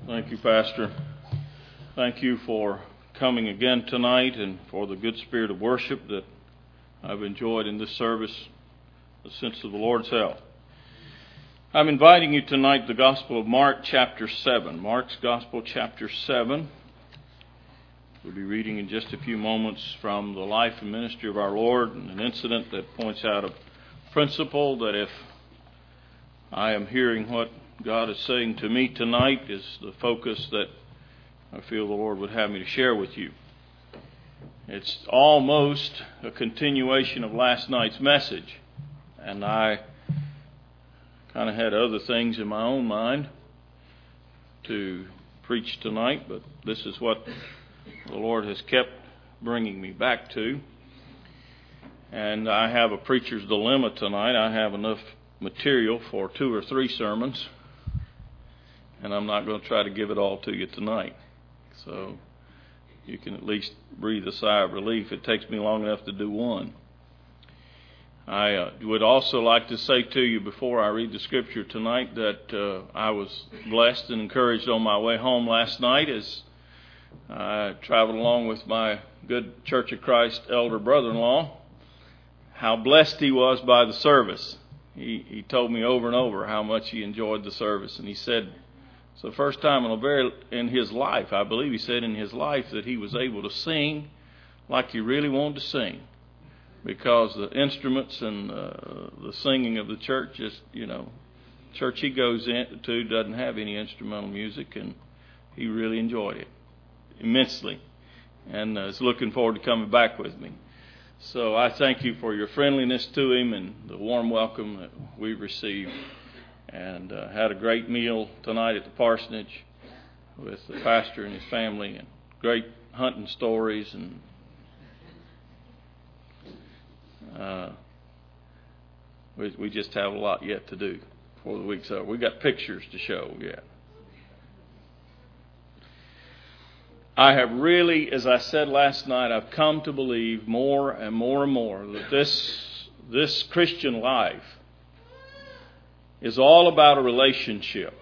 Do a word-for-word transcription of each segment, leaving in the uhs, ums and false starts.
Thank you, Pastor. Thank you for coming again tonight and for the good spirit of worship that I've enjoyed in this service, the sense of the Lord's help. I'm inviting you tonight the Gospel of Mark chapter seven. Mark's Gospel chapter seven. We'll be reading in just a few moments from the life and ministry of our Lord, and an incident that points out a principle that if I am hearing what God is saying to me tonight is the focus that I feel the Lord would have me to share with you. It's almost a continuation of last night's message, and I kind of had other things in my own mind to preach tonight, but this is what the Lord has kept bringing me back to. And I have a preacher's dilemma tonight. I have enough material for two or three sermons, and I'm not going to try to give it all to you tonight. So you can at least breathe a sigh of relief. It takes me long enough to do one. I uh, would also like to say to you before I read the scripture tonight that uh, I was blessed and encouraged on my way home last night as I traveled along with my good Church of Christ elder brother-in-law, how blessed he was by the service. He, he told me over and over how much he enjoyed the service, and he said it's the first time in a very in his life, I believe he said in his life, that he was able to sing like he really wanted to sing, because the instruments and uh, the singing of the church, just you know, church he goes into doesn't have any instrumental music, and he really enjoyed it immensely, and uh, is looking forward to coming back with me. So I thank you for your friendliness to him and the warm welcome that we received. And uh, had a great meal tonight at the parsonage with the pastor and his family, and great hunting stories, and uh, we, we just have a lot yet to do before the week's over. We got pictures to show yet. I have really, as I said last night, I've come to believe more and more and more that this this Christian life is all about a relationship.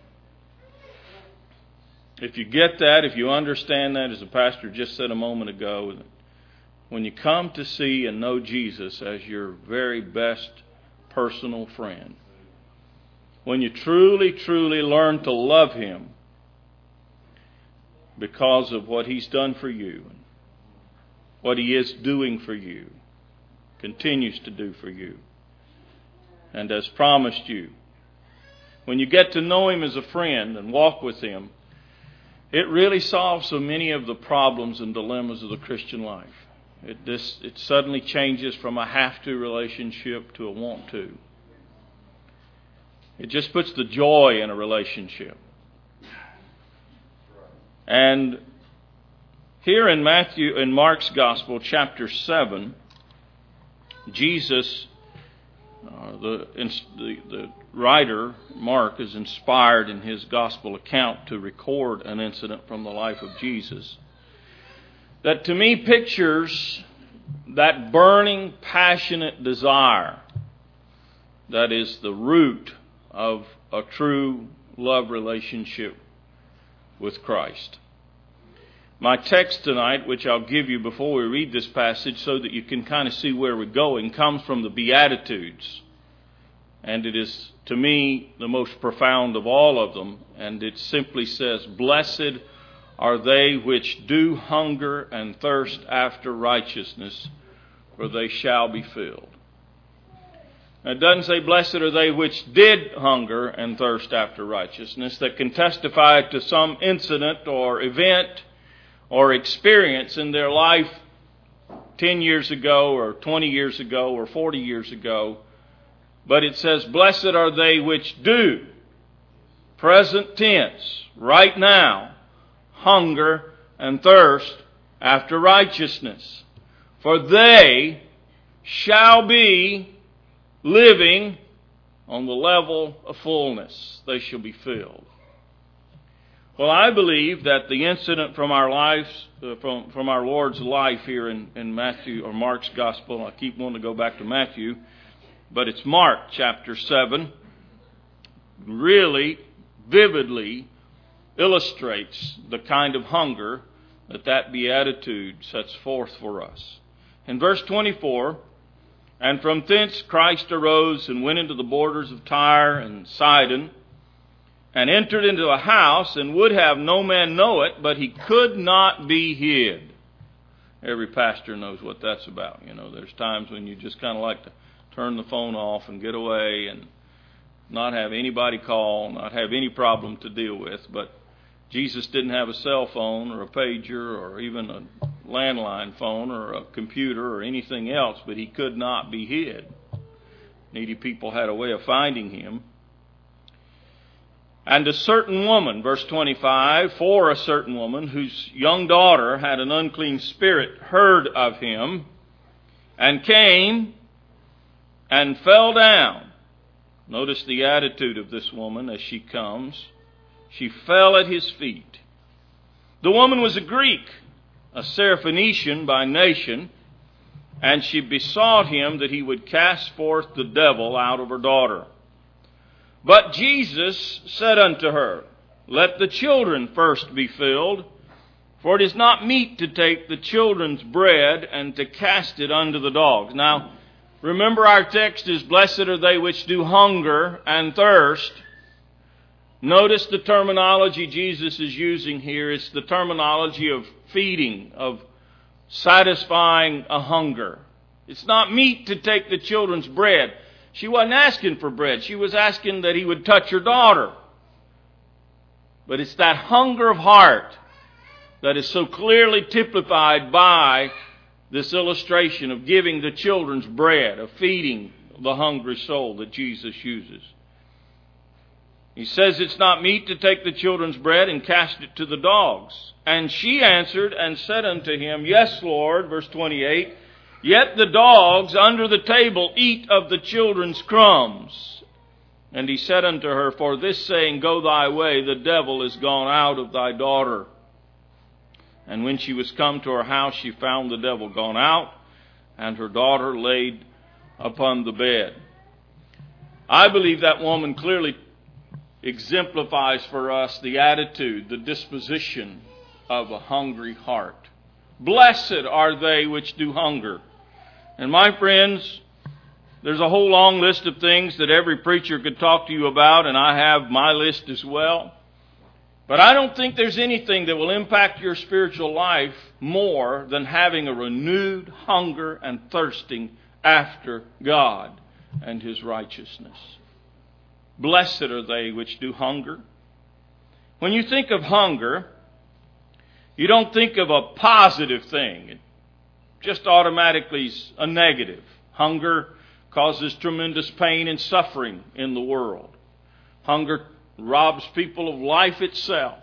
If you get that, if you understand that, as the pastor just said a moment ago, when you come to see and know Jesus as your very best personal friend, when you truly, truly learn to love Him because of what He's done for you, what He is doing for you, continues to do for you, and has promised you. When you get to know Him as a friend and walk with Him, it really solves so many of the problems and dilemmas of the Christian life. It, this, it suddenly changes from a have-to relationship to a want-to. It just puts the joy in a relationship. And here in Matthew, in Mark's Gospel, chapter seven, Jesus, uh, the, the the writer Mark is inspired in his Gospel account to record an incident from the life of Jesus that to me pictures that burning, passionate desire that is the root of a true love relationship with Christ. My text tonight, which I'll give you before we read this passage so that you can kind of see where we're going, comes from the Beatitudes. And it is, to me, the most profound of all of them. And it simply says, "Blessed are they which do hunger and thirst after righteousness, for they shall be filled." Now, it doesn't say, "Blessed are they which did hunger and thirst after righteousness," that can testify to some incident or event or experience in their life ten years ago or twenty years ago or forty years ago. But it says, "Blessed are they which do," present tense, right now, "hunger and thirst after righteousness, for they shall be living on the level of fullness. They shall be filled." Well, I believe that the incident from our lives, uh, from, from our Lord's life here in, in Matthew or Mark's Gospel, I keep wanting to go back to Matthew, but it's Mark chapter seven, really vividly illustrates the kind of hunger that that beatitude sets forth for us. In verse twenty-four, and from thence Christ arose and went into the borders of Tyre and Sidon, and entered into a house, and would have no man know it, but he could not be hid. Every pastor knows what that's about. You know, there's times when you just kind of like to turn the phone off and get away and not have anybody call, not have any problem to deal with. But Jesus didn't have a cell phone or a pager or even a landline phone or a computer or anything else, but he could not be hid. Needy people had a way of finding him. And a certain woman, verse twenty-five, for a certain woman whose young daughter had an unclean spirit heard of him, and came and fell down. Notice the attitude of this woman as she comes. She fell at his feet. The woman was a Greek, a Syrophoenician by nation, and she besought him that he would cast forth the devil out of her daughter. But Jesus said unto her, let the children first be filled, for it is not meet to take the children's bread and to cast it unto the dogs. Now, remember our text is, blessed are they which do hunger and thirst. Notice the terminology Jesus is using here. It's the terminology of feeding, of satisfying a hunger. It's not meet to take the children's bread. She wasn't asking for bread. She was asking that he would touch her daughter. But it's that hunger of heart that is so clearly typified by this illustration of giving the children's bread, of feeding the hungry soul that Jesus uses. He says it's not meet to take the children's bread and cast it to the dogs. And she answered and said unto him, yes, Lord, verse twenty-eight, yet the dogs under the table eat of the children's crumbs. And he said unto her, for this saying, go thy way, the devil is gone out of thy daughter. And when she was come to her house, she found the devil gone out, and her daughter laid upon the bed. I believe that woman clearly exemplifies for us the attitude, the disposition of a hungry heart. Blessed are they which do hunger. And my friends, there's a whole long list of things that every preacher could talk to you about, and I have my list as well. But I don't think there's anything that will impact your spiritual life more than having a renewed hunger and thirsting after God and His righteousness. Blessed are they which do hunger. When you think of hunger, you don't think of a positive thing. It just automatically is a negative. Hunger causes tremendous pain and suffering in the world. Hunger robs people of life itself.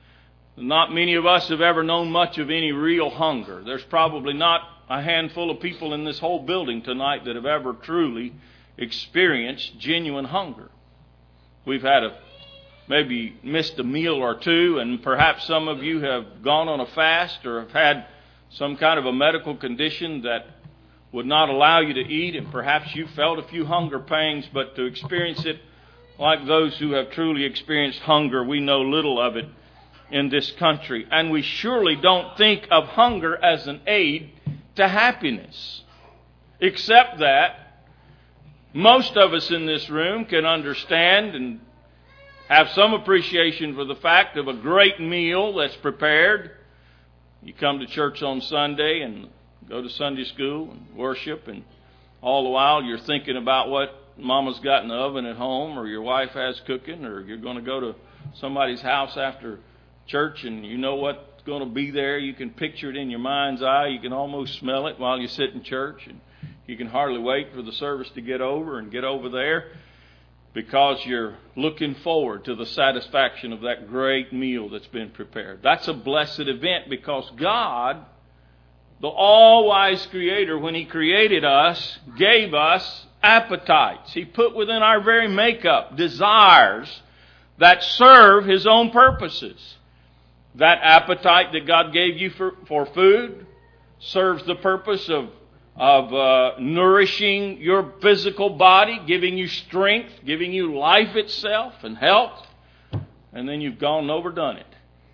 Not many of us have ever known much of any real hunger. There's probably not a handful of people in this whole building tonight that have ever truly experienced genuine hunger. We've had a maybe missed a meal or two, and perhaps some of you have gone on a fast or have had some kind of a medical condition that would not allow you to eat, and perhaps you felt a few hunger pangs, but to experience it like those who have truly experienced hunger, we know little of it in this country. And we surely don't think of hunger as an aid to happiness, except that most of us in this room can understand and have some appreciation for the fact of a great meal that's prepared. You come to church on Sunday and go to Sunday school and worship, and all the while you're thinking about what Mama's got in the oven at home, or your wife has cooking, or you're going to go to somebody's house after church and you know what's going to be there. You can picture it in your mind's eye. You can almost smell it while you sit in church, and you can hardly wait for the service to get over and get over there, because you're looking forward to the satisfaction of that great meal that's been prepared. That's a blessed event, because God, the all-wise Creator, when He created us, gave us appetites. He put within our very makeup desires that serve His own purposes. That appetite that God gave you for, for food serves the purpose of of uh, nourishing your physical body, giving you strength, giving you life itself and health. and then you've gone and overdone it.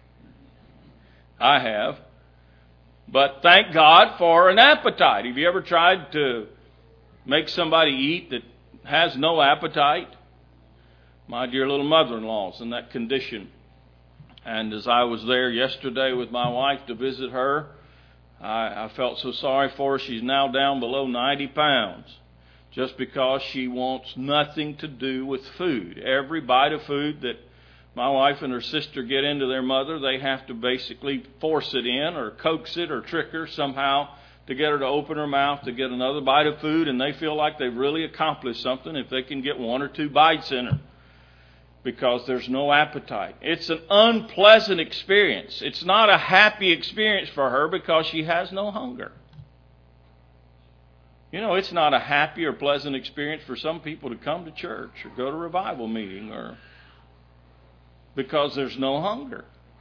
I have. But thank God for an appetite. Have you ever tried to make somebody eat that has no appetite? My dear little mother-in-law's in that condition. And as I was there yesterday with my wife to visit her, I, I felt so sorry for her. She's now down below ninety pounds just because she wants nothing to do with food. Every bite of food that my wife and her sister get into their mother, they have to basically force it in or coax it or trick her somehow to get her to open her mouth to get another bite of food, and they feel like they've really accomplished something if they can get one or two bites in her because there's no appetite. It's an unpleasant experience. It's not a happy experience for her because she has no hunger. You know, it's not a happy or pleasant experience for some people to come to church or go to revival meeting or because there's no hunger.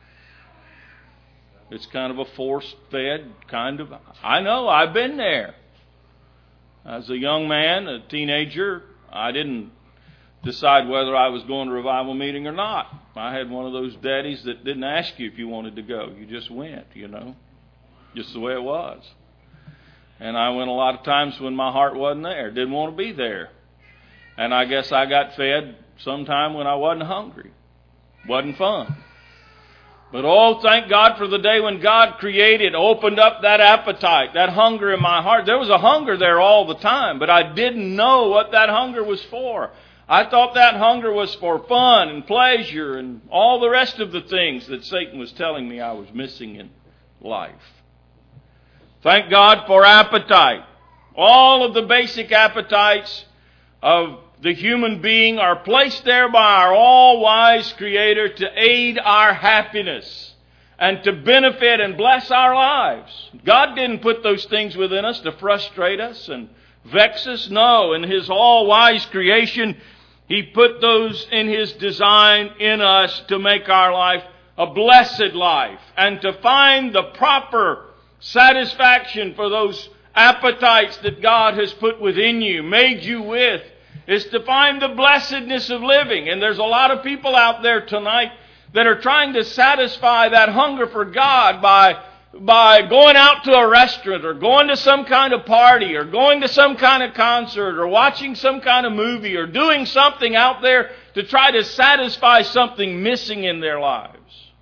It's kind of a force-fed kind of... I know, I've been there. As a young man, a teenager, I didn't decide whether I was going to a revival meeting or not. I had one of those daddies that didn't ask you if you wanted to go. You just went, you know. Just the way it was. And I went a lot of times when my heart wasn't there. Didn't want to be there. And I guess I got fed sometime when I wasn't hungry. Wasn't fun. But oh, thank God for the day when God created, opened up that appetite, that hunger in my heart. There was a hunger there all the time, but I didn't know what that hunger was for. I thought that hunger was for fun and pleasure and all the rest of the things that Satan was telling me I was missing in life. Thank God for appetite. All of the basic appetites of the human being are placed there by our all-wise Creator to aid our happiness and to benefit and bless our lives. God didn't put those things within us to frustrate us and vex us. No, in His all-wise creation, He put those in His design in us to make our life a blessed life and to find the proper satisfaction for those appetites that God has put within you, made you with, is to find the blessedness of living. And there's a lot of people out there tonight that are trying to satisfy that hunger for God by, by going out to a restaurant or going to some kind of party or going to some kind of concert or watching some kind of movie or doing something out there to try to satisfy something missing in their lives.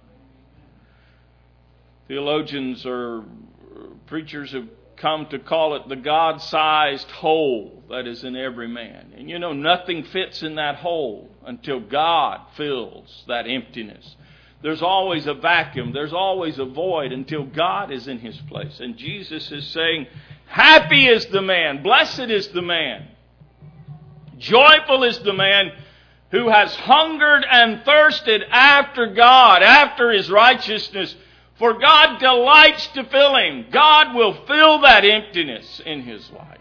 Theologians or preachers have come to call it the God-sized hole that is in every man. And you know, nothing fits in that hole until God fills that emptiness. There's always a vacuum. There's always a void until God is in His place. And Jesus is saying, happy is the man, blessed is the man, joyful is the man who has hungered and thirsted after God, after His righteousness. For God delights to fill him. God will fill that emptiness in his life.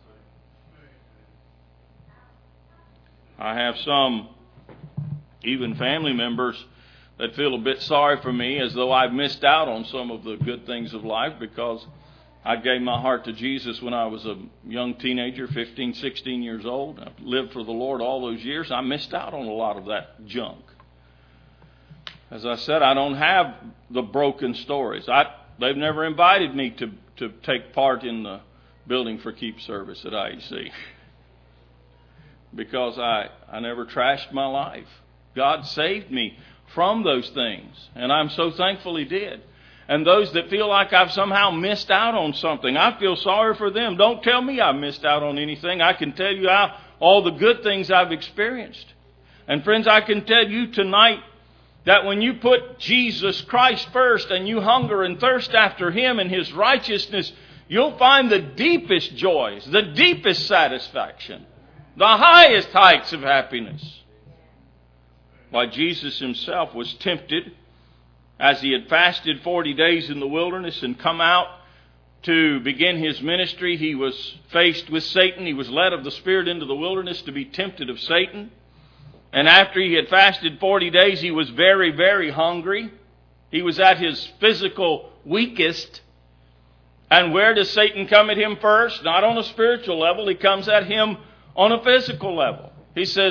I have some, even family members, that feel a bit sorry for me as though I've missed out on some of the good things of life because I gave my heart to Jesus when I was a young teenager, fifteen, sixteen years old. I've lived for the Lord all those years. I missed out on a lot of that junk. As I said, I don't have the broken stories. I, they've never invited me to, to take part in the Building for Keep service at I E C because I, I never trashed my life. God saved me from those things, and I'm so thankful He did. And those that feel like I've somehow missed out on something, I feel sorry for them. Don't tell me I've missed out on anything. I can tell you how, all the good things I've experienced. And friends, I can tell you tonight that when you put Jesus Christ first and you hunger and thirst after Him and His righteousness, you'll find the deepest joys, the deepest satisfaction, the highest heights of happiness. Why, Jesus Himself was tempted as He had fasted forty days in the wilderness and come out to begin His ministry. He was faced with Satan. He was led of the Spirit into the wilderness to be tempted of Satan. And after He had fasted forty days, He was very, very hungry. He was at His physical weakest. And where does Satan come at Him first? Not on a spiritual level. He comes at Him on a physical level. He says,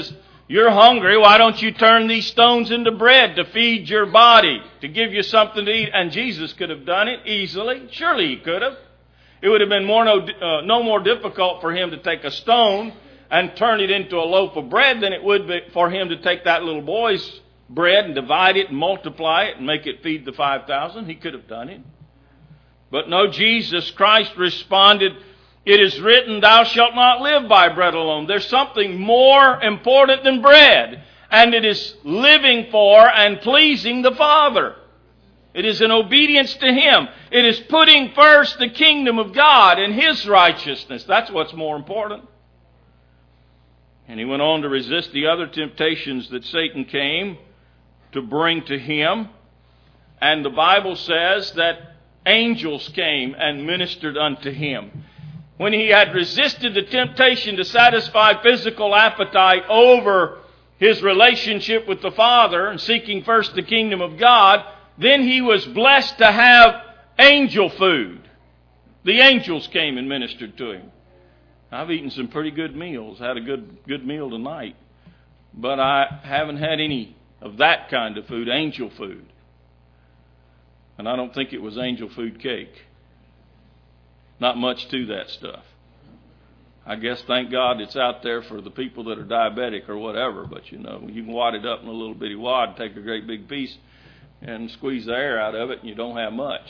You're hungry, why don't you turn these stones into bread to feed your body, to give you something to eat? And Jesus could have done it easily. Surely He could have. It would have been more no, uh, no more difficult for Him to take a stone and turn it into a loaf of bread than it would be for Him to take that little boy's bread and divide it and multiply it and make it feed the five thousand. He could have done it. But no, Jesus Christ responded, "It is written, thou shalt not live by bread alone." There's something more important than bread, and it is living for and pleasing the Father. It is an obedience to Him. It is putting first the kingdom of God and His righteousness. That's what's more important. And He went on to resist the other temptations that Satan came to bring to Him. And the Bible says that angels came and ministered unto Him. When He had resisted the temptation to satisfy physical appetite over His relationship with the Father and seeking first the kingdom of God, then He was blessed to have angel food. The angels came and ministered to Him. I've eaten some pretty good meals, had a good good meal tonight, but I haven't had any of that kind of food, angel food. And I don't think it was angel food cake. Not much to that stuff. I guess, thank God, it's out there for the people that are diabetic or whatever, but you know, you can wad it up in a little bitty wad, take a great big piece, and squeeze the air out of it, and you don't have much.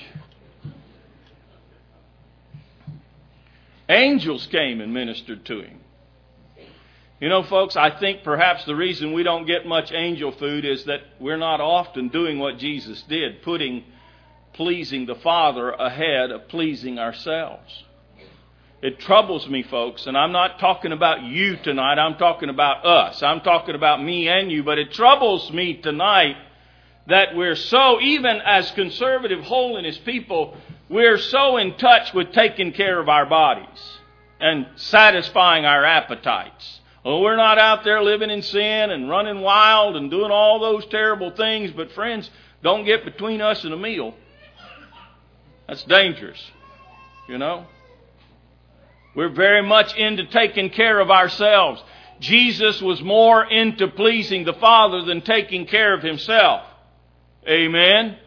Angels came and ministered to Him. You know, folks, I think perhaps the reason we don't get much angel food is that we're not often doing what Jesus did, putting pleasing the Father ahead of pleasing ourselves. It troubles me, folks, and I'm not talking about you tonight. I'm talking about us. I'm talking about me and you, but it troubles me tonight that we're so, even as conservative holiness people, we're so in touch with taking care of our bodies and satisfying our appetites. Oh, we're not out there living in sin and running wild and doing all those terrible things, but friends, don't get between us and a meal. That's dangerous, you know. We're very much into taking care of ourselves. Jesus was more into pleasing the Father than taking care of Himself. Amen?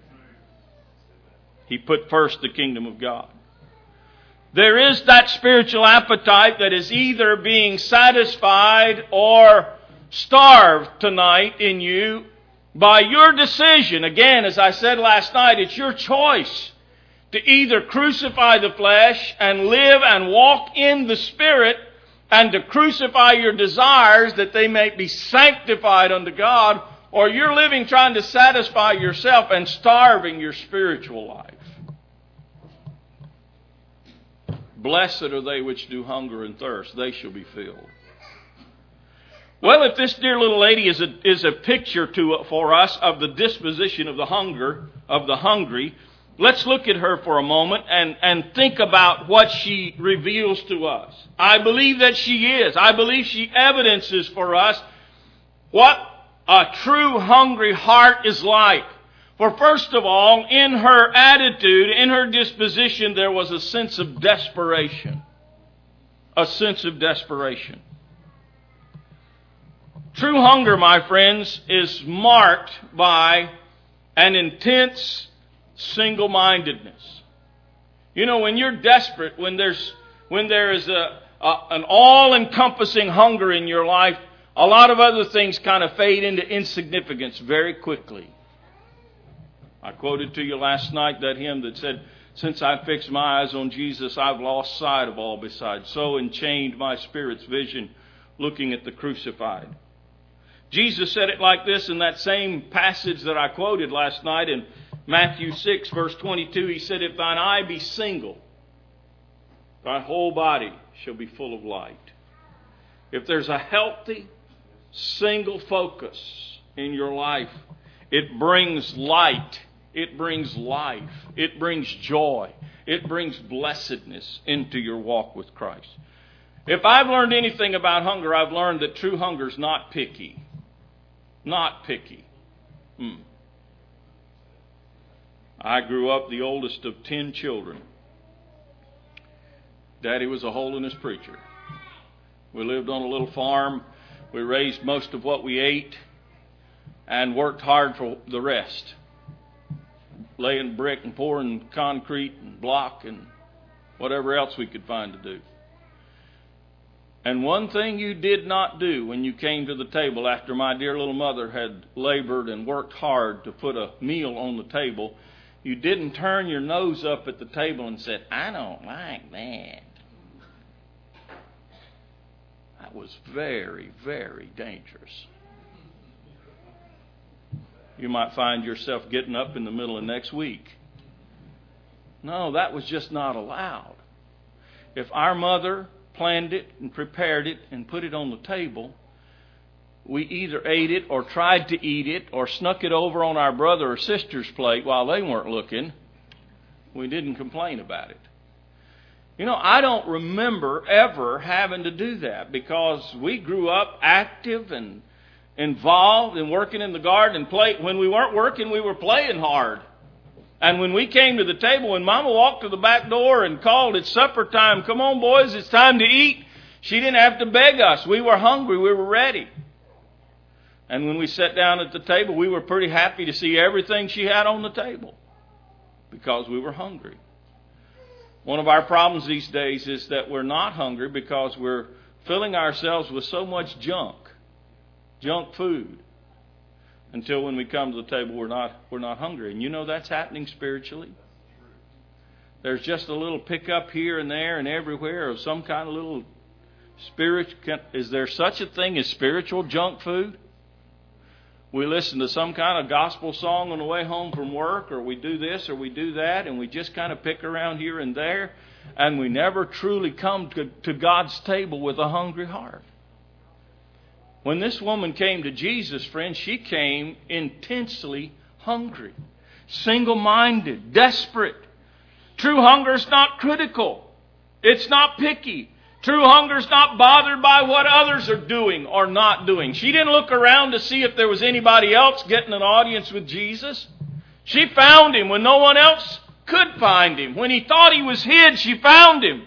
He put first the kingdom of God. There is that spiritual appetite that is either being satisfied or starved tonight in you by your decision. Again, as I said last night, it's your choice to either crucify the flesh and live and walk in the Spirit, and to crucify your desires that they may be sanctified unto God, or you're living trying to satisfy yourself and starving your spiritual life. Blessed are they which do hunger and thirst, they shall be filled. Well, if this dear little lady is a, is a picture to for us of the disposition of the hunger, of the hungry, let's look at her for a moment and, and think about what she reveals to us. I believe that she is. I believe she evidences for us what a true hungry heart is like. For first of all, in her attitude, in her disposition, there was a sense of desperation. A sense of desperation. True hunger, my friends, is marked by an intense single-mindedness. You know, when you're desperate, when there's when there is a, a an all-encompassing hunger in your life, a lot of other things kind of fade into insignificance very quickly. I quoted to you last night that hymn that said, "Since I fixed my eyes on Jesus, I've lost sight of all besides. So enchained my spirit's vision, looking at the crucified." Jesus said it like this in that same passage that I quoted last night in Matthew six, verse twenty-two. He said, "If thine eye be single, thy whole body shall be full of light." If there's a healthy, single focus in your life, it brings light. It brings life. It brings joy. It brings blessedness into your walk with Christ. If I've learned anything about hunger, I've learned that true hunger is not picky. Not picky. Hmm. I grew up the oldest of ten children. Daddy was a holiness preacher. We lived on a little farm We raised most of what we ate and worked hard for the rest. Laying brick and pouring concrete and block and whatever else we could find to do. And one thing you did not do when you came to the table after my dear little mother had labored and worked hard to put a meal on the table, you didn't turn your nose up at the table and said, "I don't like that." That was very, very dangerous. You might find yourself getting up in the middle of next week. No, that was just not allowed. If our mother planned it and prepared it and put it on the table, we either ate it or tried to eat it or snuck it over on our brother or sister's plate while they weren't looking. We didn't complain about it. You know, I don't remember ever having to do that because we grew up active and involved in working in the garden and play. When we weren't working, we were playing hard. And when we came to the table, when Mama walked to the back door and called, "It's supper time. Come on, boys, it's time to eat," she didn't have to beg us. We were hungry. We were ready. And when we sat down at the table, we were pretty happy to see everything she had on the table because we were hungry. One of our problems these days is that we're not hungry because we're filling ourselves with so much junk, junk food. Until when we come to the table, we're not we're not hungry. And you know that's happening spiritually. There's just a little pickup here and there and everywhere of some kind of little spirit. Is there such a thing as spiritual junk food? We listen to some kind of gospel song on the way home from work, or we do this or we do that, and we just kind of pick around here and there, and we never truly come to, to God's table with a hungry heart. When this woman came to Jesus, friends, she came intensely hungry, single-minded, desperate. True hunger is not critical. It's not picky. True hunger is not bothered by what others are doing or not doing. She didn't look around to see if there was anybody else getting an audience with Jesus. She found Him when no one else could find Him. When He thought He was hid, she found Him.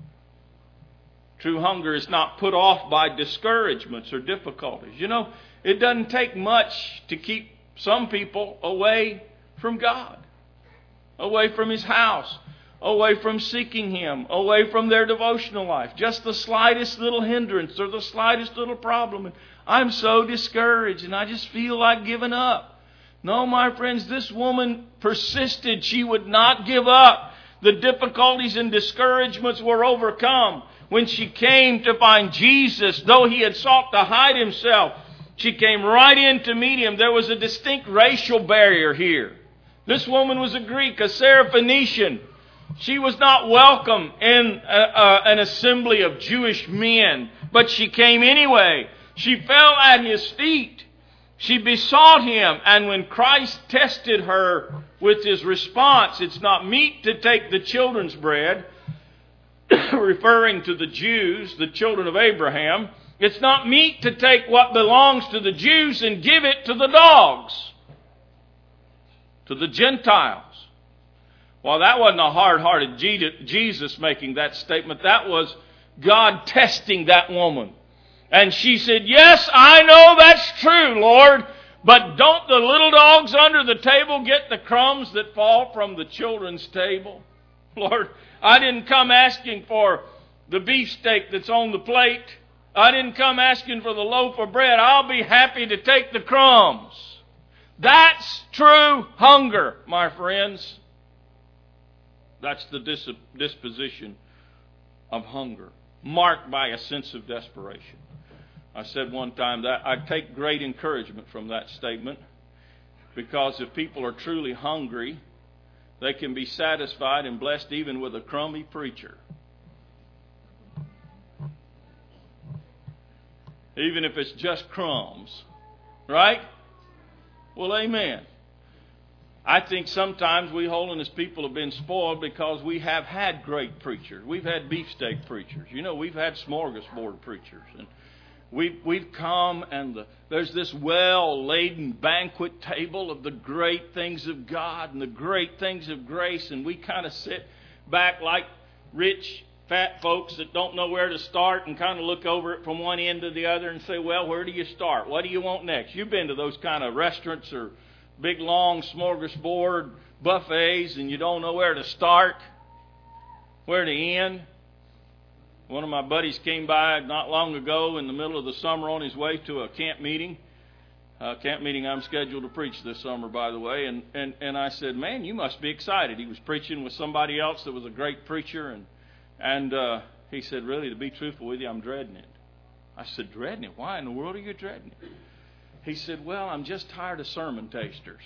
True hunger is not put off by discouragements or difficulties. You know, it doesn't take much to keep some people away from God, away from His house, away from seeking Him, away from their devotional life. Just the slightest little hindrance or the slightest little problem. And I'm so discouraged and I just feel like giving up. No, my friends, this woman persisted. She would not give up. The difficulties and discouragements were overcome. When she came to find Jesus, though He had sought to hide Himself, she came right in to meet Him. There was a distinct racial barrier here. This woman was a Greek, a Syrophoenician. She was not welcome in a, a, an assembly of Jewish men, but she came anyway. She fell at His feet. She besought Him, and when Christ tested her with His response, "It's not meet to take the children's bread," referring to the Jews, the children of Abraham, it's not meet to take what belongs to the Jews and give it to the dogs, to the Gentiles. Well, that wasn't a hard-hearted Jesus making that statement. That was God testing that woman. And she said, "Yes, I know that's true, Lord, but don't the little dogs under the table get the crumbs that fall from the children's table? Lord, I didn't come asking for the beefsteak that's on the plate. I didn't come asking for the loaf of bread. I'll be happy to take the crumbs." That's true hunger, my friends. That's the dis- disposition of hunger, marked by a sense of desperation. I said one time that I take great encouragement from that statement, because if people are truly hungry, they can be satisfied and blessed even with a crummy preacher. Even if it's just crumbs. Right? Well, amen. I think sometimes we holiness people have been spoiled because we have had great preachers. We've had beefsteak preachers. You know, we've had smorgasbord preachers. And we've, we've come and the, there's this well-laden banquet table of the great things of God and the great things of grace. And we kind of sit back like rich fat folks that don't know where to start and kind of look over it from one end to the other and say, well, where do you start? What do you want next? You've been to those kind of restaurants or big, long smorgasbord buffets and you don't know where to start, where to end. One of my buddies came by not long ago in the middle of the summer on his way to a camp meeting. Uh, camp meeting I'm scheduled to preach this summer, by the way. And, and, and I said, man, you must be excited. He was preaching with somebody else that was a great preacher. And, and uh, he said, really, to be truthful with you, I'm dreading it. I said, dreading it? Why in the world are you dreading it? He said, well, I'm just tired of sermon tasters.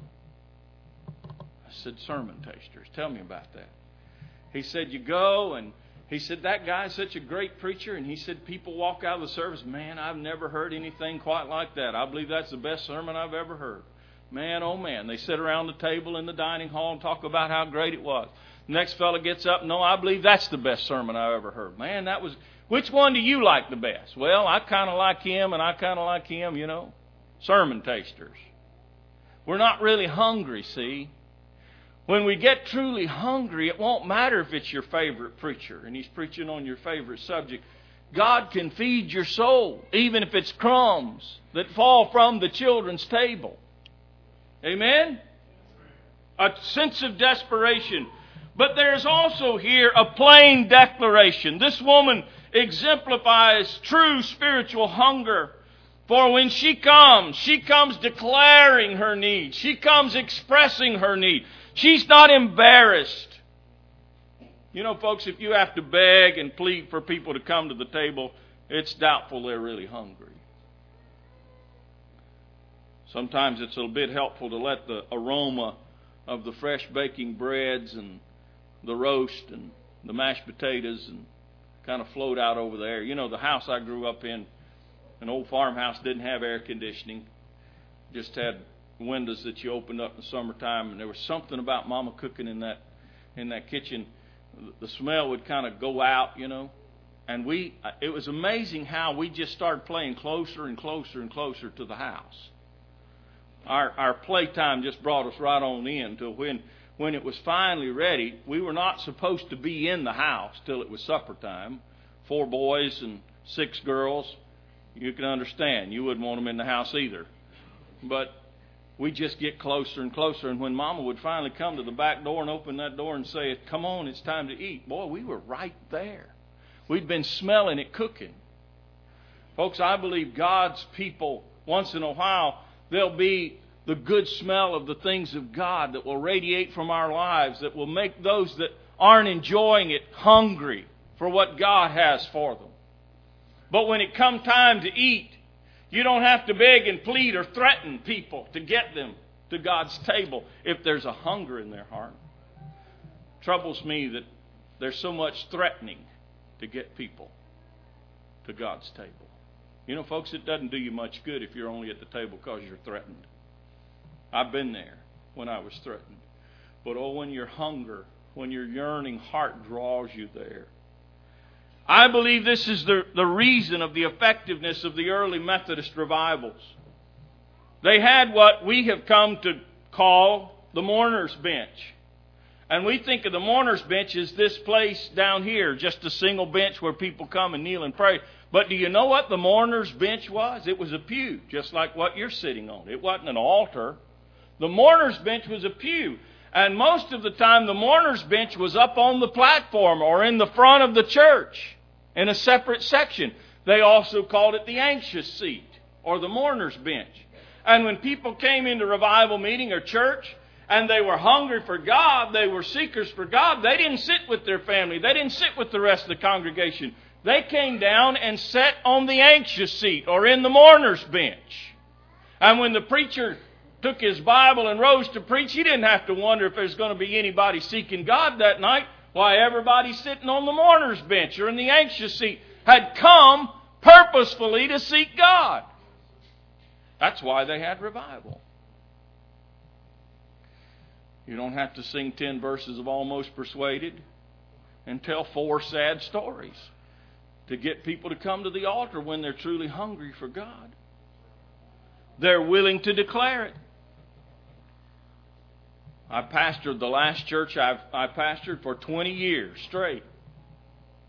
I said, sermon tasters? Tell me about that. He said, you go and he said, that guy's such a great preacher. And he said, people walk out of the service, man, I've never heard anything quite like that. I believe that's the best sermon I've ever heard. Man, oh man. They sit around the table in the dining hall and talk about how great it was. The next fella gets up, no, I believe that's the best sermon I've ever heard. Man, that was, which one do you like the best? Well, I kind of like him and I kind of like him, you know. Sermon tasters. We're not really hungry, see. When we get truly hungry, it won't matter if it's your favorite preacher and he's preaching on your favorite subject. God can feed your soul, even if it's crumbs that fall from the children's table. Amen? A sense of desperation. But there's also here a plain declaration. This woman exemplifies true spiritual hunger. For when she comes, she comes declaring her need. She comes expressing her need. She's not embarrassed. You know, folks, if you have to beg and plead for people to come to the table, it's doubtful they're really hungry. Sometimes it's a bit helpful to let the aroma of the fresh baking breads and the roast and the mashed potatoes and kind of float out over the air. You know, the house I grew up in, an old farmhouse, didn't have air conditioning. Just had windows that you opened up in the summertime, and there was something about Mama cooking in that in that kitchen. The smell would kind of go out, you know. And we, it was amazing how we just started playing closer and closer and closer to the house. Our our playtime just brought us right on in till when when it was finally ready. We were not supposed to be in the house till it was supper time. Four boys and six girls. You can understand. You wouldn't want them in the house either. But we just get closer and closer. And when Mama would finally come to the back door and open that door and say, come on, it's time to eat. Boy, we were right there. We'd been smelling it cooking. Folks, I believe God's people, once in a while, there'll be the good smell of the things of God that will radiate from our lives, that will make those that aren't enjoying it hungry for what God has for them. But when it comes time to eat, you don't have to beg and plead or threaten people to get them to God's table if there's a hunger in their heart. It troubles me that there's so much threatening to get people to God's table. You know, folks, it doesn't do you much good if you're only at the table because you're threatened. I've been there when I was threatened. But oh, when your hunger, when your yearning heart draws you there. I believe this is the, the reason of the effectiveness of the early Methodist revivals. They had what we have come to call the mourner's bench. And we think of the mourner's bench as this place down here, just a single bench where people come and kneel and pray. But do you know what the mourner's bench was? It was a pew, just like what you're sitting on. It wasn't an altar. The mourner's bench was a pew. And most of the time, the mourner's bench was up on the platform or in the front of the church in a separate section. They also called it the anxious seat or the mourner's bench. And when people came into revival meeting or church and they were hungry for God, they were seekers for God, they didn't sit with their family. They didn't sit with the rest of the congregation. They came down and sat on the anxious seat or in the mourner's bench. And when the preacher took his Bible and rose to preach, he didn't have to wonder if there's going to be anybody seeking God that night. Why, everybody sitting on the mourner's bench or in the anxious seat had come purposefully to seek God. That's why they had revival. You don't have to sing ten verses of Almost Persuaded and tell four sad stories to get people to come to the altar when they're truly hungry for God. They're willing to declare it. I pastored the last church I've, I pastored for twenty years straight.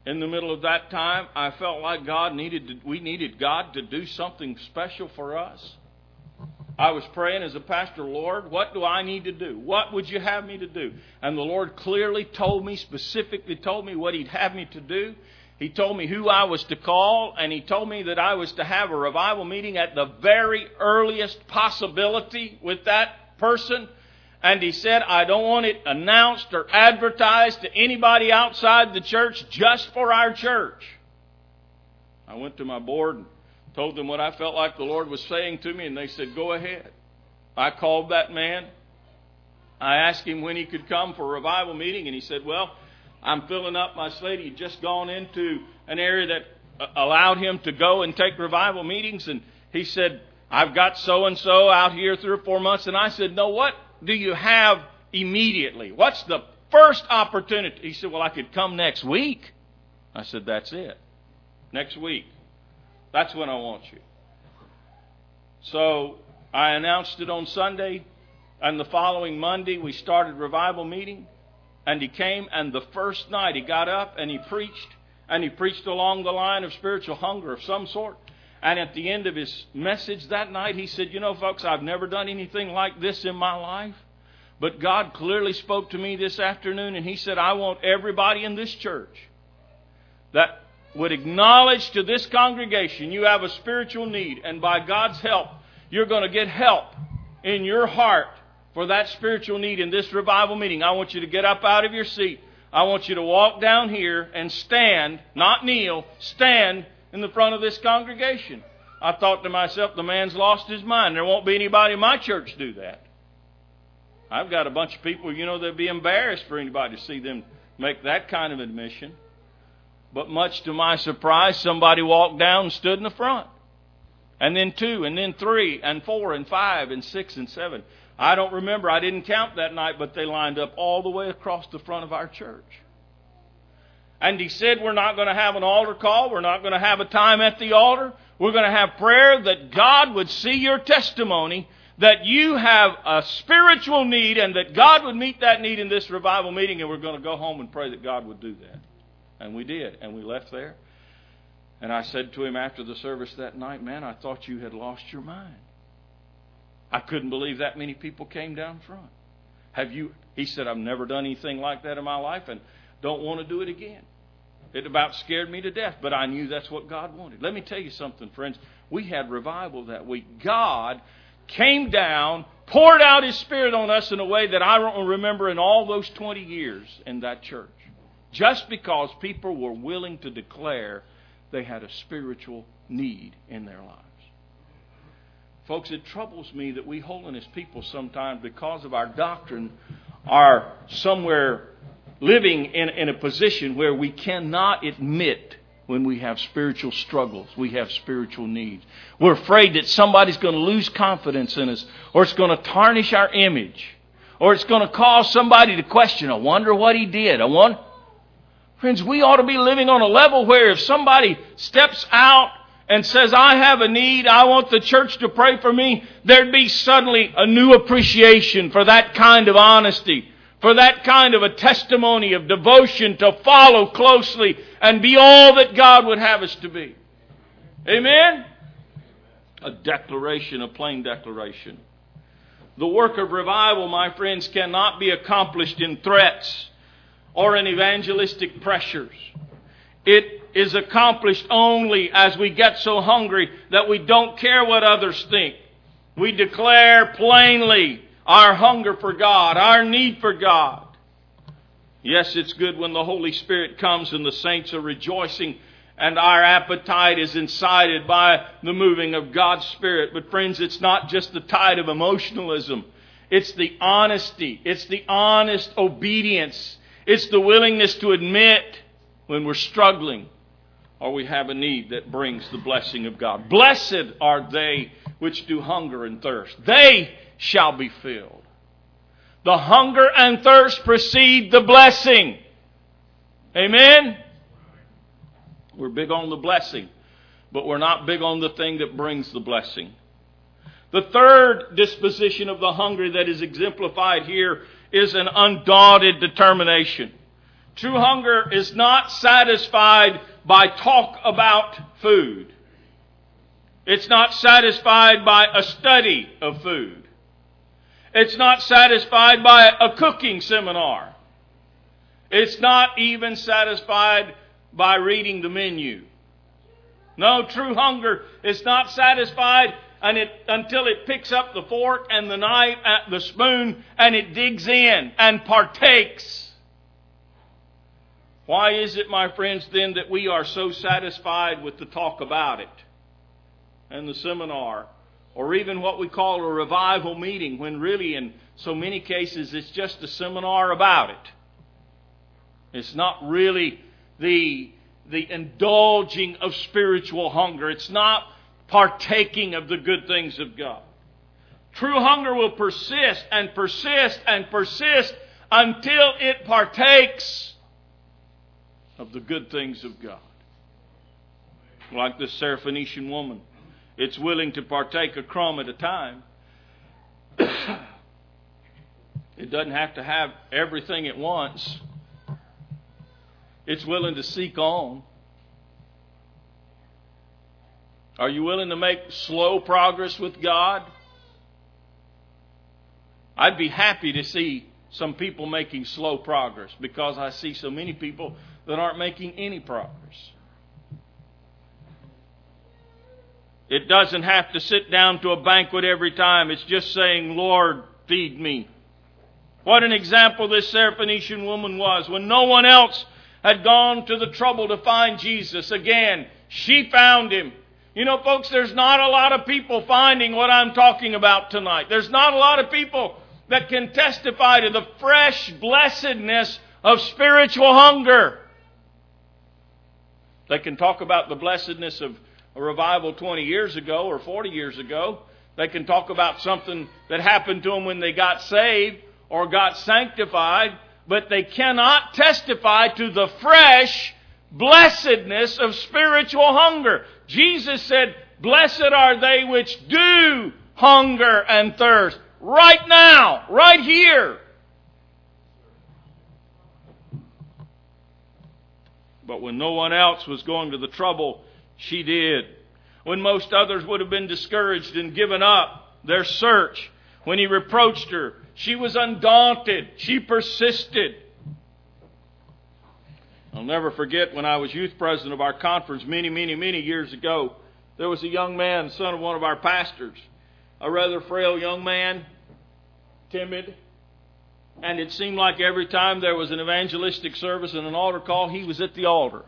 In the middle of that time, I felt like God needed to, we needed God to do something special for us. I was praying as a pastor, Lord, what do I need to do? What would you have me to do? And the Lord clearly told me, specifically told me what He'd have me to do. He told me who I was to call, and He told me that I was to have a revival meeting at the very earliest possibility with that person. And He said, I don't want it announced or advertised to anybody outside the church, just for our church. I went to my board and told them what I felt like the Lord was saying to me, and they said, go ahead. I called that man. I asked him when he could come for a revival meeting, and he said, well, I'm filling up my slate. He'd just gone into an area that allowed him to go and take revival meetings, and he said, I've got so-and-so out here three or four months. And I said, no, what do you have immediately? What's the first opportunity? He said, well, I could come next week. I said, that's it. Next week. That's when I want you. So I announced it on Sunday, and the following Monday we started revival meeting, and he came, and the first night he got up and he preached, and he preached along the line of spiritual hunger of some sort. And at the end of his message that night, he said, you know, folks, I've never done anything like this in my life, but God clearly spoke to me this afternoon, and He said, I want everybody in this church that would acknowledge to this congregation you have a spiritual need, and by God's help, you're going to get help in your heart for that spiritual need in this revival meeting. I want you to get up out of your seat. I want you to walk down here and stand, not kneel, stand in the front of this congregation. I thought to myself, the man's lost his mind. There won't be anybody in my church do that. I've got a bunch of people, you know, they'd be embarrassed for anybody to see them make that kind of admission. But much to my surprise, somebody walked down and stood in the front. And then two, and then three, and four, and five, and six, and seven. I don't remember. I didn't count that night, but they lined up all the way across the front of our church. And he said, we're not going to have an altar call. We're not going to have a time at the altar. We're going to have prayer that God would see your testimony, that you have a spiritual need, and that God would meet that need in this revival meeting, and we're going to go home and pray that God would do that. And we did, and we left there. And I said to him after the service that night, man, I thought you had lost your mind. I couldn't believe that many people came down front. Have you? He said, I've never done anything like that in my life and don't want to do it again. It about scared me to death, but I knew that's what God wanted. Let me tell you something, friends. We had revival that week. God came down, poured out His Spirit on us in a way that I don't remember in all those twenty years in that church. Just because people were willing to declare they had a spiritual need in their lives. Folks, it troubles me that we holiness people sometimes, because of our doctrine, are somewhere living in, in a position where we cannot admit when we have spiritual struggles, we have spiritual needs. We're afraid that somebody's going to lose confidence in us, or it's going to tarnish our image, or it's going to cause somebody to question, I wonder what he did. I wonder... Friends, we ought to be living on a level where if somebody steps out and says, I have a need, I want the church to pray for me, there'd be suddenly a new appreciation for that kind of honesty, for that kind of a testimony of devotion to follow closely and be all that God would have us to be. Amen? A declaration, a plain declaration. The work of revival, my friends, cannot be accomplished in threats or in evangelistic pressures. It is accomplished only as we get so hungry that we don't care what others think. We declare plainly our hunger for God, our need for God. Yes, it's good when the Holy Spirit comes and the saints are rejoicing and our appetite is incited by the moving of God's Spirit. But friends, it's not just the tide of emotionalism. It's the honesty. It's the honest obedience. It's the willingness to admit when we're struggling or we have a need that brings the blessing of God. Blessed are they which do hunger and thirst. They shall be filled. The hunger and thirst precede the blessing. Amen? We're big on the blessing, but we're not big on the thing that brings the blessing. The third disposition of the hunger that is exemplified here is an undaunted determination. True hunger is not satisfied by talk about food. It's not satisfied by a study of food. It's not satisfied by a cooking seminar. It's not even satisfied by reading the menu. No, true hunger is not satisfied and it, until it picks up the fork and the knife, uh, the spoon, and it digs in and partakes. Why is it, my friends, then that we are so satisfied with the talk about it and the seminar, or even what we call a revival meeting, when really in so many cases it's just a seminar about it? It's not really the, the indulging of spiritual hunger. It's not partaking of the good things of God. True hunger will persist and persist and persist until it partakes of the good things of God. Like this Syrophoenician woman, it's willing to partake a crumb at a time. It doesn't have to have everything at once. It's willing to seek on. Are you willing to make slow progress with God? I'd be happy to see some people making slow progress, because I see so many people that aren't making any progress. It doesn't have to sit down to a banquet every time. It's just saying, Lord, feed me. What an example this Syrophoenician woman was. When no one else had gone to the trouble to find Jesus, again, she found Him. You know, folks, there's not a lot of people finding what I'm talking about tonight. There's not a lot of people that can testify to the fresh blessedness of spiritual hunger. They can talk about the blessedness of a revival twenty years ago or forty years ago. They can talk about something that happened to them when they got saved or got sanctified, but they cannot testify to the fresh blessedness of spiritual hunger. Jesus said, "Blessed are they which do hunger and thirst." Right now, right here. But when no one else was going to the trouble, she did. When most others would have been discouraged and given up their search, when He reproached her, she was undaunted. She persisted. I'll never forget when I was youth president of our conference many, many, many years ago. There was a young man, son of one of our pastors, a rather frail young man, timid. And it seemed like every time there was an evangelistic service and an altar call, he was at the altar.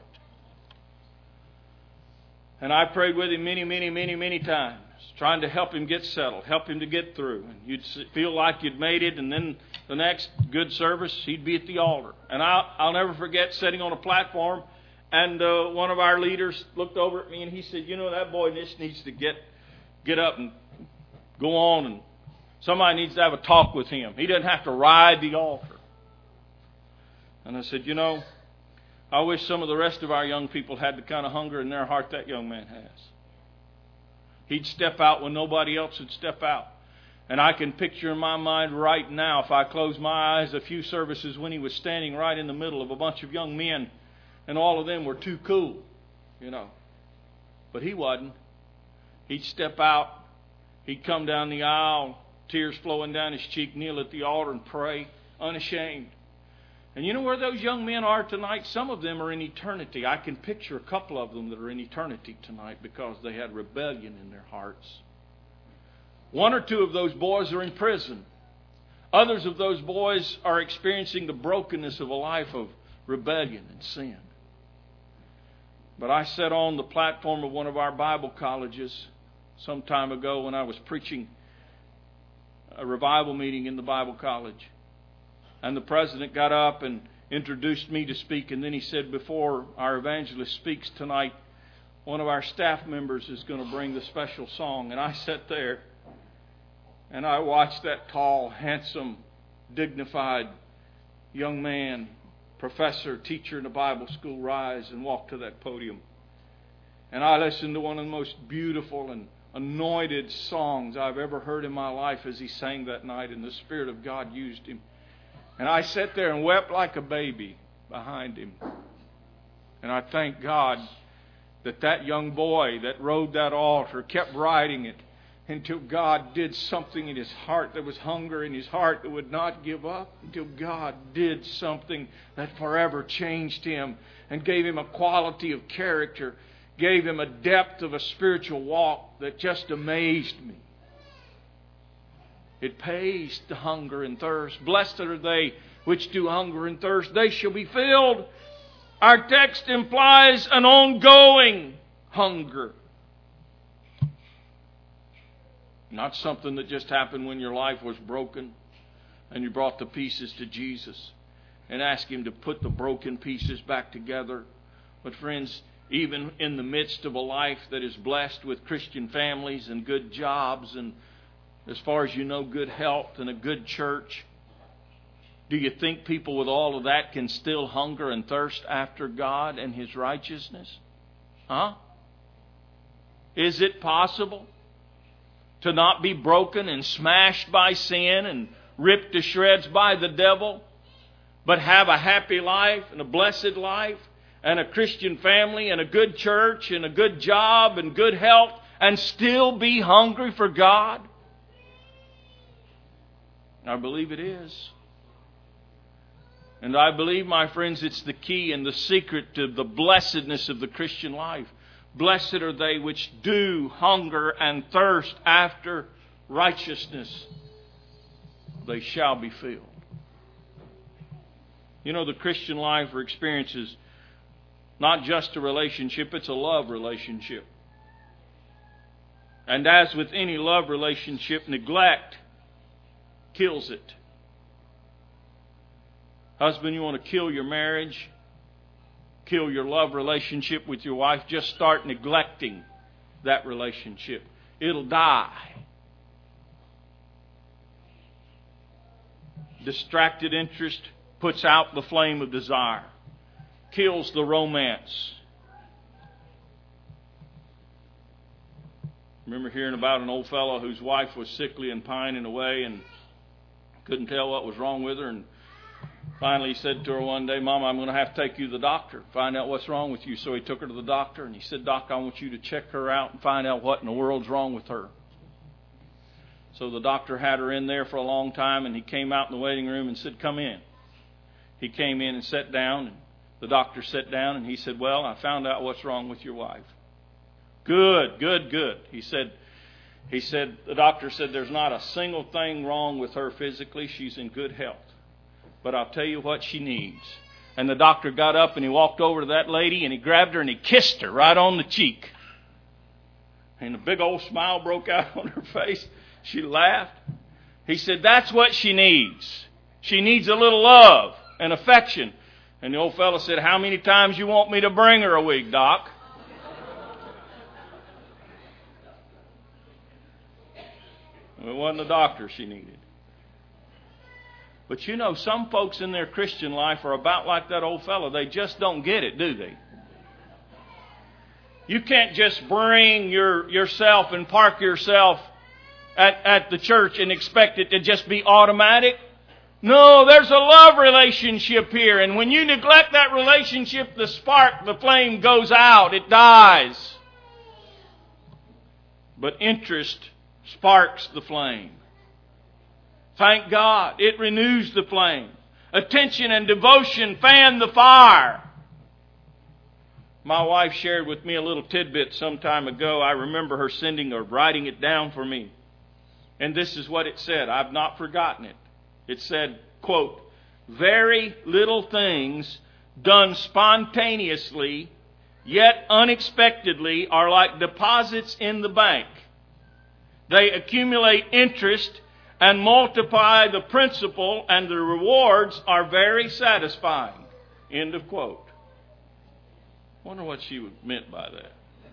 And I prayed with him many, many, many, many times, trying to help him get settled, help him to get through. And you'd feel like you'd made it, and then the next good service, he'd be at the altar. And I'll, I'll never forget sitting on a platform, and uh, one of our leaders looked over at me and he said, "You know, that boy just needs to get get up and go on, and somebody needs to have a talk with him. He doesn't have to ride the altar." And I said, "You know, I wish some of the rest of our young people had the kind of hunger in their heart that young man has." He'd step out when nobody else would step out. And I can picture in my mind right now, if I close my eyes, a few services when he was standing right in the middle of a bunch of young men, and all of them were too cool, you know. But he wasn't. He'd step out. He'd come down the aisle, tears flowing down his cheek, kneel at the altar and pray, unashamed. And you know where those young men are tonight? Some of them are in eternity. I can picture a couple of them that are in eternity tonight because they had rebellion in their hearts. One or two of those boys are in prison. Others of those boys are experiencing the brokenness of a life of rebellion and sin. But I sat on the platform of one of our Bible colleges some time ago when I was preaching a revival meeting in the Bible college. And the president got up and introduced me to speak, and then he said, "Before our evangelist speaks tonight, one of our staff members is going to bring the special song." And I sat there and I watched that tall, handsome, dignified young man, professor, teacher in a Bible school, rise and walk to that podium. And I listened to one of the most beautiful and anointed songs I've ever heard in my life as he sang that night, and the Spirit of God used him. And I sat there and wept like a baby behind him. And I thank God that that young boy that rode that altar kept riding it until God did something in his heart. There was hunger in his heart that would not give up until God did something that forever changed him and gave him a quality of character, gave him a depth of a spiritual walk that just amazed me. It pays to hunger and thirst. Blessed are they which do hunger and thirst, they shall be filled. Our text implies an ongoing hunger. Not something that just happened when your life was broken and you brought the pieces to Jesus and asked Him to put the broken pieces back together. But friends, even in the midst of a life that is blessed with Christian families and good jobs and, as far as you know, good health and a good church, do you think people with all of that can still hunger and thirst after God and His righteousness? Huh? Is it possible to not be broken and smashed by sin and ripped to shreds by the devil, but have a happy life and a blessed life and a Christian family and a good church and a good job and good health and still be hungry for God? I believe it is. And I believe, my friends, it's the key and the secret to the blessedness of the Christian life. Blessed are they which do hunger and thirst after righteousness. They shall be filled. You know, the Christian life or experience is not just a relationship, it's a love relationship. And as with any love relationship, neglect kills it. Husband, you want to kill your marriage, kill your love relationship with your wife, just start neglecting that relationship. It'll die. Distracted interest puts out the flame of desire, kills the romance. Remember hearing about an old fellow whose wife was sickly and pining away and couldn't tell what was wrong with her, and finally he said to her one day, "Mama, I'm going to have to take you to the doctor, find out what's wrong with you." So he took her to the doctor and he said, "Doc, I want you to check her out and find out what in the world's wrong with her." So the doctor had her in there for a long time, and he came out in the waiting room and said, "Come in." He came in and sat down, and the doctor sat down, and he said, "Well, I found out what's wrong with your wife." "Good, good, good." He said, he said, the doctor said, "There's not a single thing wrong with her physically. She's in good health. But I'll tell you what she needs." And the doctor got up and he walked over to that lady and he grabbed her and he kissed her right on the cheek. And a big old smile broke out on her face. She laughed. He said, "That's what she needs. She needs a little love and affection." And the old fellow said, "How many times you want me to bring her a week, Doc?" It wasn't the doctor she needed. But you know, some folks in their Christian life are about like that old fellow. They just don't get it, do they? You can't just bring your yourself and park yourself at, at the church and expect it to just be automatic. No, there's a love relationship here. And when you neglect that relationship, the spark, the flame goes out. It dies. But interest sparks the flame. Thank God, it renews the flame. Attention and devotion fan the fire. My wife shared with me a little tidbit some time ago. I remember her sending or writing it down for me. And this is what it said. I've not forgotten it. It said, quote, "Very little things done spontaneously, yet unexpectedly, are like deposits in the bank. They accumulate interest and multiply the principal, and the rewards are very satisfying." End of quote. Wonder what she meant by that.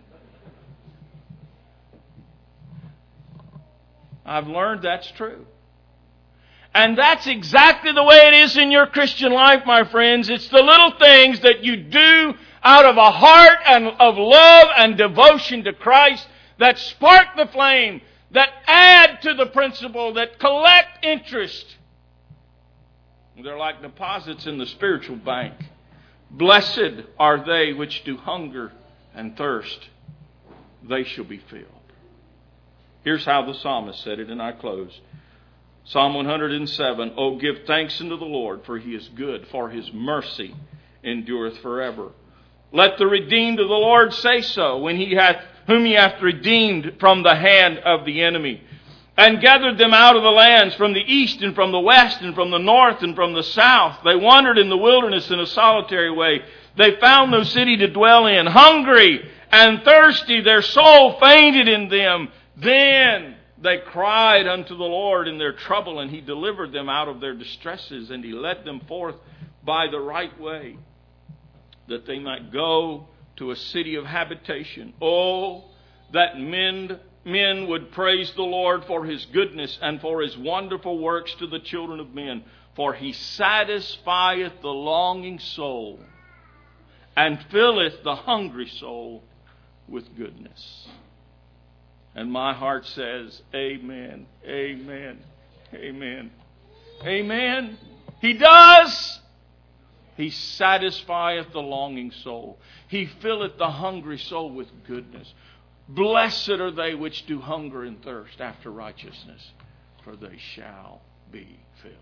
I've learned that's true. And that's exactly the way it is in your Christian life, my friends. It's the little things that you do out of a heart and of love and devotion to Christ that spark the flame, that add to the principle, that collect interest. They're like deposits in the spiritual bank. Blessed are they which do hunger and thirst. They shall be filled. Here's how the psalmist said it, and I close. Psalm one hundred seven, O give thanks unto the Lord, for He is good, for His mercy endureth forever. Let the redeemed of the Lord say so, when He hath, whom He hath redeemed from the hand of the enemy, and gathered them out of the lands from the east and from the west and from the north and from the south. They wandered in the wilderness in a solitary way. They found no city to dwell in. Hungry and thirsty, their soul fainted in them. Then they cried unto the Lord in their trouble, and He delivered them out of their distresses, and He led them forth by the right way, that they might go to a city of habitation. Oh, that men, men would praise the Lord for His goodness and for His wonderful works to the children of men. For He satisfieth the longing soul, and filleth the hungry soul with goodness. And my heart says, Amen, Amen, Amen, Amen. He does. He satisfieth the longing soul. He filleth the hungry soul with goodness. Blessed are they which do hunger and thirst after righteousness, for they shall be filled.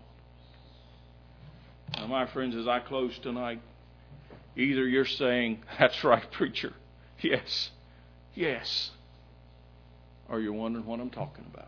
Now, my friends, as I close tonight, either you're saying, that's right, preacher, yes, yes, or you're wondering what I'm talking about.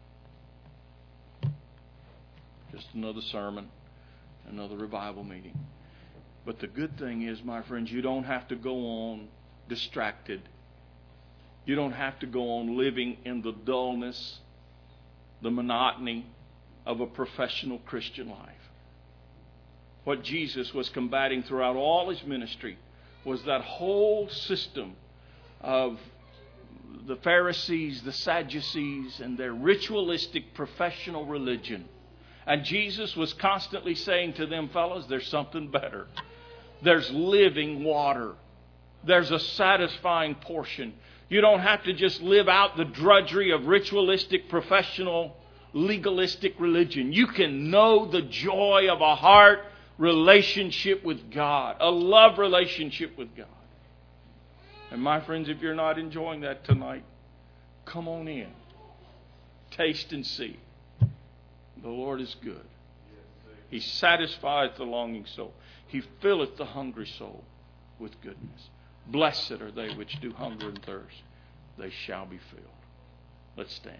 Just another sermon, another revival meeting. But the good thing is, my friends, you don't have to go on distracted. You don't have to go on living in the dullness, the monotony of a professional Christian life. What Jesus was combating throughout all His ministry was that whole system of the Pharisees, the Sadducees, and their ritualistic professional religion. And Jesus was constantly saying to them, fellas, there's something better. There's living water. There's a satisfying portion. You don't have to just live out the drudgery of ritualistic, professional, legalistic religion. You can know the joy of a heart relationship with God, a love relationship with God. And my friends, if you're not enjoying that tonight, come on in. Taste and see. The Lord is good. He satisfieth the longing soul. He filleth the hungry soul with goodness. Blessed are they which do hunger and thirst. They shall be filled. Let's stand.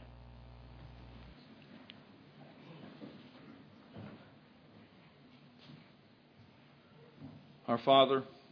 Our Father,